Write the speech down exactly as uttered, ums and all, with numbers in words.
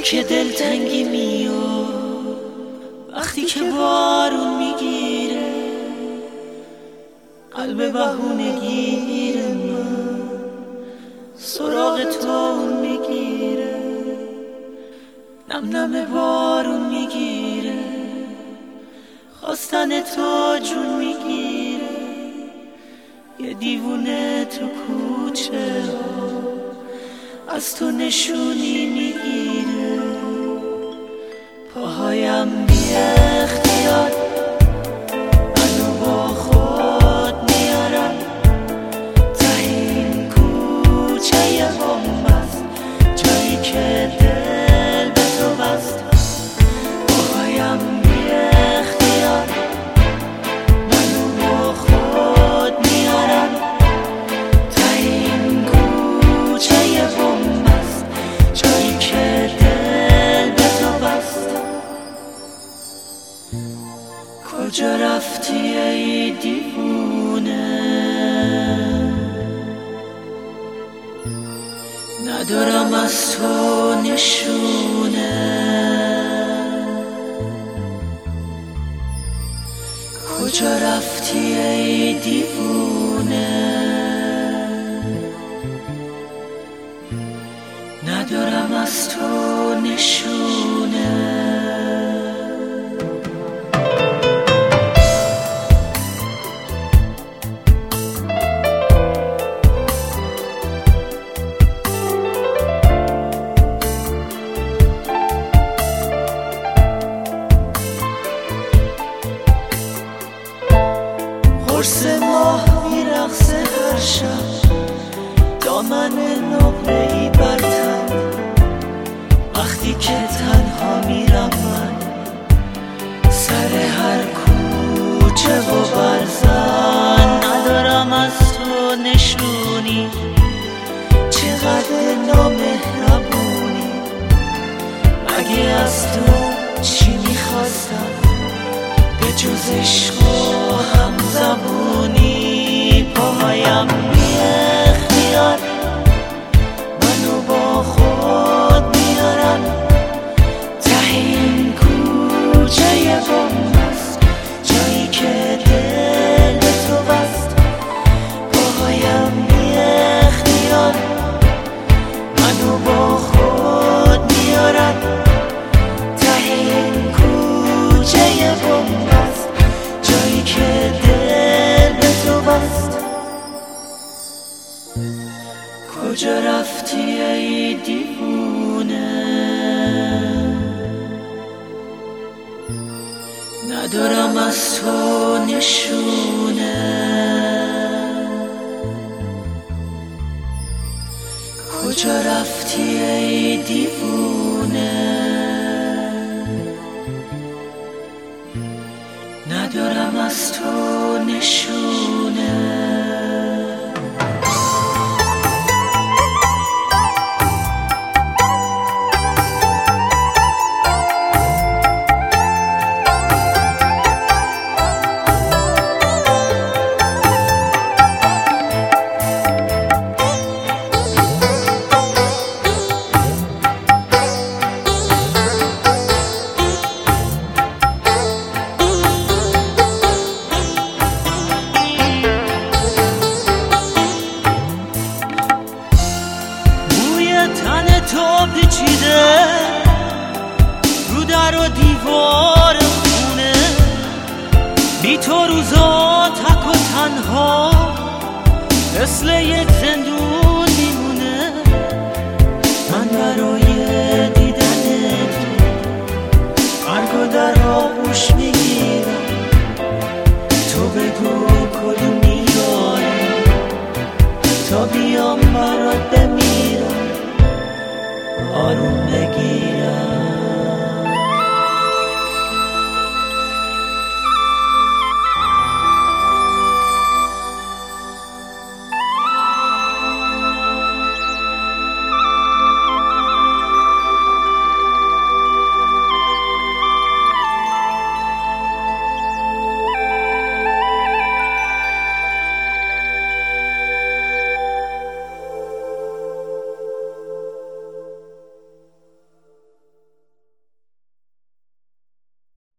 که دلتنگی میاد وقتی که بارون میگیره، قلب بهونگیر من سراغ تو میگیره، نم نم بارون میگیره، خواستن تو جون میگیره، یه دیوونه تو کوچه ها از تو نشونی میگیره، پاهایم بی اختیار منو با خود میارن ته این کوچه بومبست، جایی که دل به تو بست. پاهایم بی اختیار منو با خود میارن ته این کوچه بومبست، جایی که دل به تو بست. کجا رفتی ای دیوونه، ندارم از تو نشونه، کجا رفتی ای دیوونه، ندارم از تو نشونه. قرص ماه میرقصه هر شب، دامن نقره‌ای بر تن، وقتی که تنها میرم من سر هر کوچه و برزن، ندارم از تو نشونی، چقدر نامهربونی، مگه از تو چی میخواستم به جز عشق و همزبونی. پاهایم بی اختیار منو با خود میارن ته این کوچه بومبست، جایی که دل به تو بست. پاهایم بی اختیار منو با خود میارن ته این کوچه بومبست، جایی که دل به تو بست. کجا رفتی ای دیوونه، ندارم از تو نشونه، کجا رفتی ای دیوونه، ندارم از تو نشونه. تن تو پیچیده رو در و دیوار خونه، بی تو روزا تک و تنها مثل یک زندون میمونه. من برای دیدن تو مرگ و در آغوش میگیرم، تو بگو کدوم میاری تا بیام برات بمیرم، آروم بگیرم.